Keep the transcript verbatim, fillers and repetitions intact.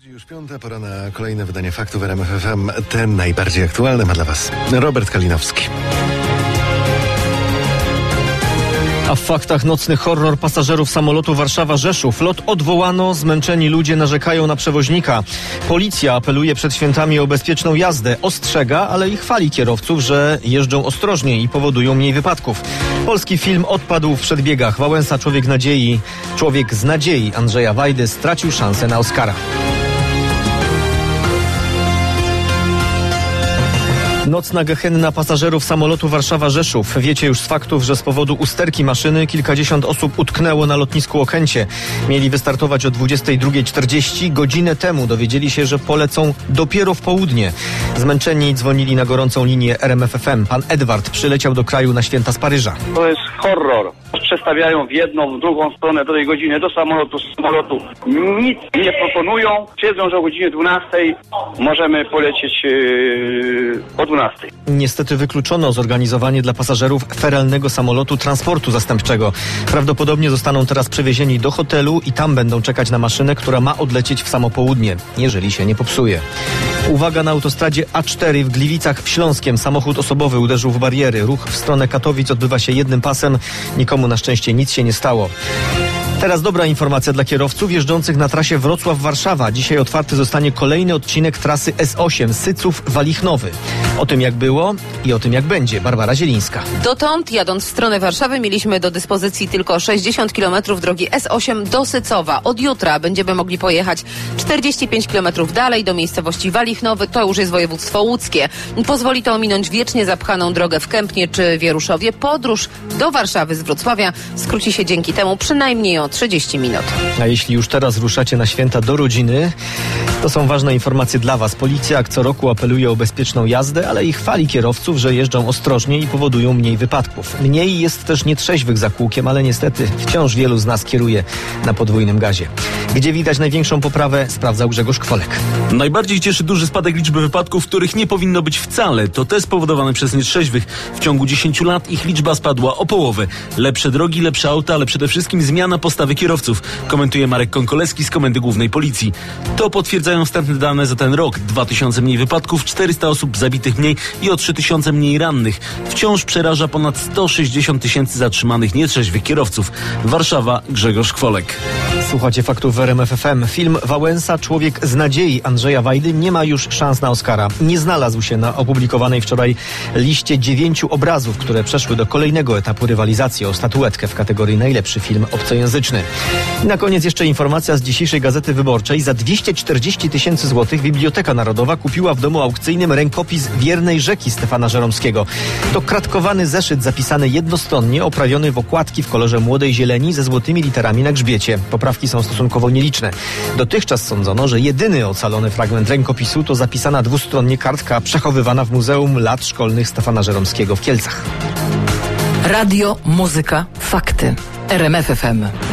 Już piąta, pora na kolejne wydanie faktów R M F F M. Ten najbardziej aktualny ma dla Was Robert Kalinowski. A w faktach nocny horror pasażerów samolotu Warszawa-Rzeszów. Lot odwołano, zmęczeni ludzie narzekają na przewoźnika. Policja apeluje przed świętami o bezpieczną jazdę. Ostrzega, ale i chwali kierowców, że jeżdżą ostrożniej i powodują mniej wypadków. Polski film odpadł w przedbiegach. Wałęsa Człowiek nadziei, Człowiek z nadziei Andrzeja Wajdy stracił szansę na Oscara. Nocna gehenna pasażerów samolotu Warszawa-Rzeszów. Wiecie już z faktów, że z powodu usterki maszyny kilkadziesiąt osób utknęło na lotnisku Okęcie. Mieli wystartować o dwudziestej drugiej czterdzieści. Godzinę temu dowiedzieli się, że polecą dopiero w południe. Zmęczeni dzwonili na gorącą linię R M F F M. Pan Edward przyleciał do kraju na święta z Paryża. To jest horror. Przestawiają w jedną, w drugą stronę do tej godziny, do samolotu, z samolotu. Nic nie proponują. Twierdzą, że o godzinie dwunastej możemy polecieć yy, o dwunastej. Niestety wykluczono zorganizowanie dla pasażerów feralnego samolotu transportu zastępczego. Prawdopodobnie zostaną teraz przewiezieni do hotelu i tam będą czekać na maszynę, która ma odlecieć w samo południe, jeżeli się nie popsuje. Uwaga, na autostradzie A cztery w Gliwicach w Śląskiem samochód osobowy uderzył w bariery. Ruch w stronę Katowic odbywa się jednym pasem. Nikomu na szczęście nic się nie stało. Teraz dobra informacja dla kierowców jeżdżących na trasie Wrocław-Warszawa. Dzisiaj otwarty zostanie kolejny odcinek trasy S osiem Syców-Walichnowy. O tym jak było i o tym jak będzie. Barbara Zielińska. Dotąd, jadąc w stronę Warszawy, mieliśmy do dyspozycji tylko sześćdziesiąt kilometrów drogi S osiem do Sycowa. Od jutra będziemy mogli pojechać czterdzieści pięć kilometrów dalej do miejscowości Walichnowy. To już jest województwo łódzkie. Pozwoli to ominąć wiecznie zapchaną drogę w Kępnie czy Wieruszowie. Podróż do Warszawy z Wrocławia skróci się dzięki temu przynajmniej o trzydzieści minut. A jeśli już teraz ruszacie na święta do rodziny, to są ważne informacje dla Was. Policja jak co roku apeluje o bezpieczną jazdę, ale i chwali kierowców, że jeżdżą ostrożniej i powodują mniej wypadków. Mniej jest też nietrzeźwych za kółkiem, ale niestety wciąż wielu z nas kieruje na podwójnym gazie. Gdzie widać największą poprawę, sprawdzał Grzegorz Kwolek. Najbardziej cieszy duży spadek liczby wypadków, których nie powinno być wcale. To te spowodowane przez nietrzeźwych. W ciągu dziesięciu lat ich liczba spadła o połowę. Lepsze drogi, lepsze auta, ale przede wszystkim zmiana postawy kierowców, komentuje Marek Konkoleski z Komendy Głównej Policji. To potwierdzają wstępne dane za ten rok. Dwa tysiące mniej wypadków, czterysta osób zabitych mniej i o trzy tysiące mniej rannych. Wciąż przeraża ponad sto sześćdziesiąt tysięcy zatrzymanych nietrzeźwych kierowców. Warszawa, Grzegorz Kwolek. Słuchacie faktów w R M F F M. Film Wałęsa Człowiek z nadziei Andrzeja Wajdy nie ma już szans na Oscara. Nie znalazł się na opublikowanej wczoraj liście dziewięciu obrazów, które przeszły do kolejnego etapu rywalizacji o statuetkę w kategorii najlepszy film obcojęzyczny. I na koniec jeszcze informacja z dzisiejszej Gazety Wyborczej. Za dwieście czterdzieści tysięcy złotych Biblioteka Narodowa kupiła w domu aukcyjnym rękopis Wiernej Rzeki Stefana Żeromskiego. To kratkowany zeszyt zapisany jednostronnie, oprawiony w okładki w kolorze młodej zieleni ze złotymi literami na grzbiecie. Poprawki są stosunkowo nieliczne. Dotychczas sądzono, że jedyny ocalony fragment rękopisu to zapisana dwustronnie kartka przechowywana w Muzeum Lat Szkolnych Stefana Żeromskiego w Kielcach. Radio, muzyka, fakty. R M F F M.